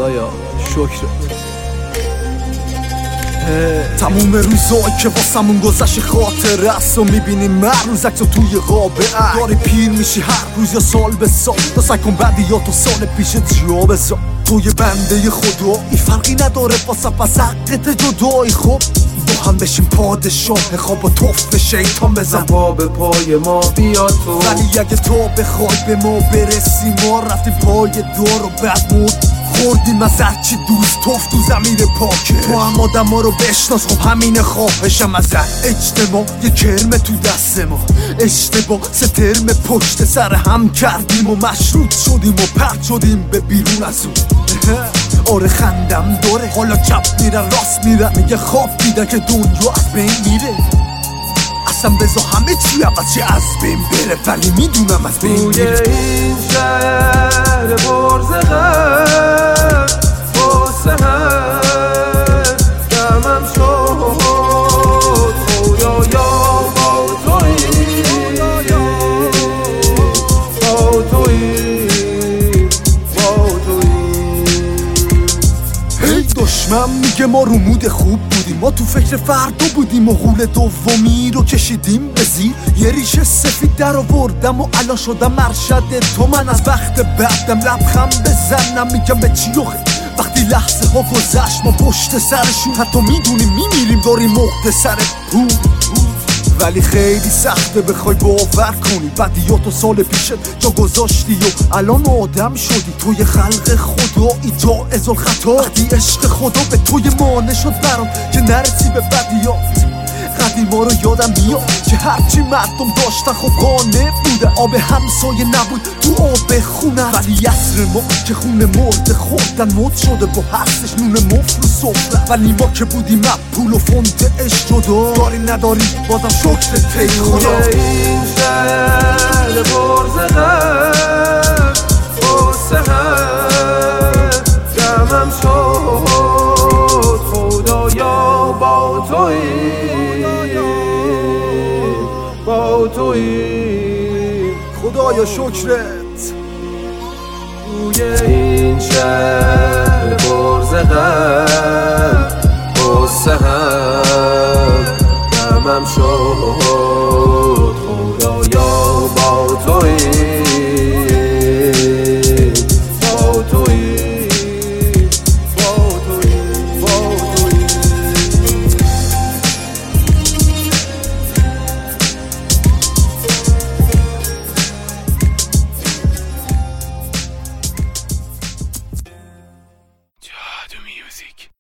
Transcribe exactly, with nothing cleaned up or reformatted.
خدایا شکرت. تموم روزایی که واسمون گذشت خاطر است و میبینیم هر روز عکس توی قابه داری پیر میشی هر روز یا سال به سال. تا سعی کن بعدی یا تو سال پیشت جا بذار توی بنده خدا. این فرقی نداره واسه پس حقت جدایی. خب با هم بشیم پادشاه خواب و توف شیطان بزن پا به پای ما بیا تو. ولی اگه تو بخوای به ما برسی ما رفتیم پای دور و بعد مرد خوردیم از هرچی دوست توف تو زمین پاکه. تو هم آدم ها رو بشناس خب همین خواهشم ازت. اجتماع یه کرمه تو دست ما اشتباه سه ترم پشت سر هم کردیم و مشروط شدیم و پرد شدیم به بیرون از اون. آره خندم داره حالا چپ میره راست میره میگه خواب دیده که دنیا از بین میره. اصلا بذار همه چی عوض چه از بین بره ولی میدونم از بین میره. توی این شهر برزخم واسه هم دمم شد خدایا با تویی با تویی با تویی. هی دشمن میگه ما رو مود خوب بودیم ما تو فکر فردا بودیم و غول دومی رو کشیدیم به زیر. یه ریشه سفید در آوردم و الان شدم مرشد تو. من از وقت بعدم لبخند بزنم میگم به چی آخه وقتی لحظه ها گذشت ما پشت سرشون حتی میدونیم میمیریم داریم مقد سر پول. ولی خیلی سخته بخوای باور کنی بدیات و سال پیشت جا گذاشتی و الان آدم شدی. توی خلق خدایی جایز الخطا وقتی عشق خدا به توی مانع شد برات که نرسی به بدیات. قدیما رو یادم میاد که هرچی مردم داشتن خب قانع بوده. آب همسایه نبود تو آب خونه ولی عصر ما که خونه مرد خوردن مد شده با هستش نون مفت رو صفره. ولی ما که بودیم پول و فونت عشق جدا داریم نداریم بازم شکر تی خدا. توی این شهر برزخم واسه هم دمم شد خدایا با تویی با تویی خدایا شکرت. توی این شهر برزخم واسه هم دمم شد خدایا با تویی با تویی با تویی با تویی. جادو میوزیک.